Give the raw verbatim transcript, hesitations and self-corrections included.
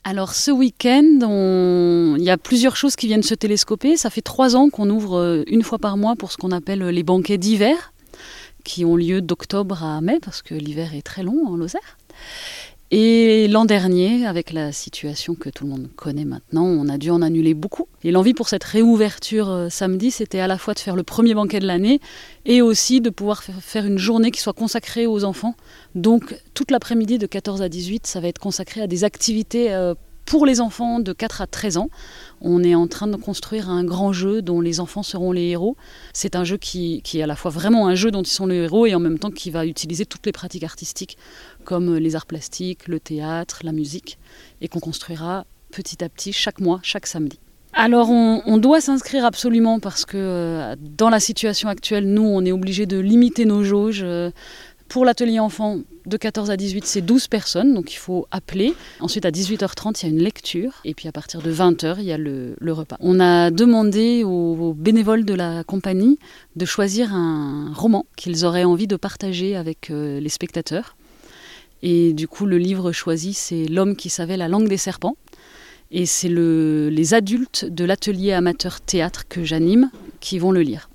Alors ce week-end, on... il y a plusieurs choses qui viennent se télescoper. Ça fait trois ans qu'on ouvre une fois par mois pour ce qu'on appelle les banquets d'hiver, qui ont lieu d'octobre à mai, parce que l'hiver est très long en Lozère. Et l'an dernier, avec la situation que tout le monde connaît maintenant, on a dû en annuler beaucoup. Et l'envie pour cette réouverture euh, samedi, c'était à la fois de faire le premier banquet de l'année et aussi de pouvoir faire une journée qui soit consacrée aux enfants. Donc toute l'après-midi de quatorze à dix-huit, ça va être consacré à des activités euh, pour les enfants de quatre à treize ans. On est en train de construire un grand jeu dont les enfants seront les héros. C'est un jeu qui, qui est à la fois vraiment un jeu dont ils sont les héros et en même temps qui va utiliser toutes les pratiques artistiques comme les arts plastiques, le théâtre, la musique, et qu'on construira petit à petit chaque mois, chaque samedi. Alors on, on doit s'inscrire absolument parce que euh, dans la situation actuelle, nous, on est obligé de limiter nos jauges. Euh, pour l'atelier enfant, de quatorze à dix-huit, c'est douze personnes, donc il faut appeler. Ensuite, à dix-huit heures trente, il y a une lecture. Et puis à partir de vingt heures, il y a le, le repas. On a demandé aux, aux bénévoles de la compagnie de choisir un roman qu'ils auraient envie de partager avec euh, les spectateurs. Et du coup, le livre choisi, c'est L'homme qui savait la langue des serpents. Et c'est le, les adultes de l'atelier amateur théâtre que j'anime qui vont le lire.